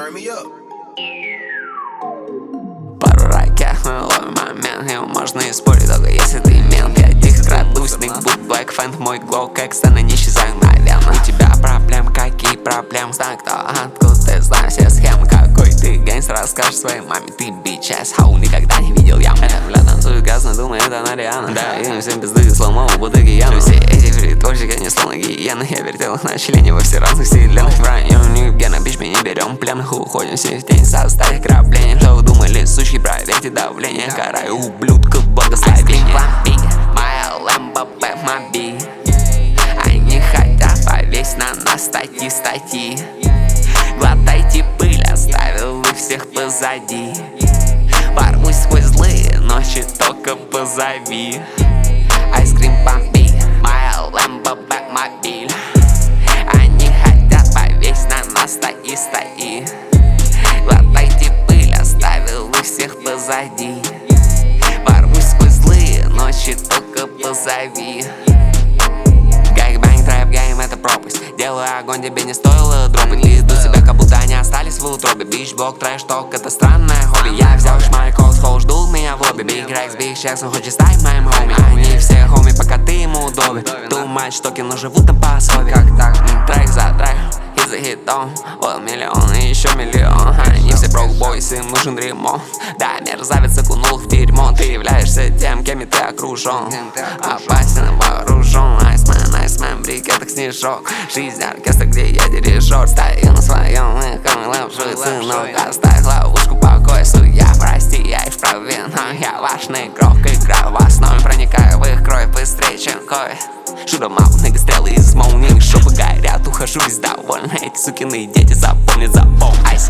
Turn me up. Пару ракет, мы ловим момент. Его можно использовать только если ты мент. Я тихо крадусь, ник-бук, Black Fant. Мой глок, как сцена, не исчезаю мгновенно. У тебя проблем, какие проблемы? Знаю, кто, откуда ты знаешь все схемы. Какой ты гангстер, расскажешь своей маме. Ты бичь, хау, никогда не видел яму. Это бля танцует газно, думаю, это она Риана. Да, им всем пизды, сломал в бутыке яму. Все эти фритворщики, они словно гиены. Я вертел их на члене во все разных вселенных. В районе Гена, бич, мы не берем пленных. Уходим все в тень, составить крапление. Что вы думали, сучки, проверьте давление. Караю ублюдка, благословение. Моя Lambo, Batmobile. Они хотят повесить на нас статьи. Глотайте пыль, оставил их всех позади. Ворвусь сквозь злые ночи, только позови. Айскрим бомби, моя Lambo, Batmobile. Они хотят повесить на нас статьи. Глотайте пыль, оставил их всех позади. Ворвусь сквозь злые ночи, только позови. Гайбэнг, трэп-гейм, это пропасть. Делаю огонь, тебе не стоило дропать. Веду себя, как будто они остались в утробе. Бич-блок, трэш-ток, это странное хобби. Я взял шмаль, колл, ждул меня в лобби. Биг Рекс, Биг Чекс, он хочет стать моим хоми. Они все хоми, пока ты ему удобен. Думает, что кино живут там по особе. Как так? Трек за треком, хит за хитом. Вот миллион и еще миллион. Они все брок-бойс, им нужен ремонт. Да, мерзавец окунул в дерьмо. Ты являешься тем, кем и ты окружен. Опасен и вооружен. Айсмен, брикетах снежок. Жизнь оркестра, где я дирижер. Стою на своем, и камелавший сынок. Оставь ловушку, покой, судья, прости, я и вправе. Но я важный игрок, играю в основе. Проникаю в их кровь быстрее, чем кровь. Шурамал, стрелы из молний. Шопы горят, ухожу весь довольный. Эти сукины дети запомнят, запомни. Айс.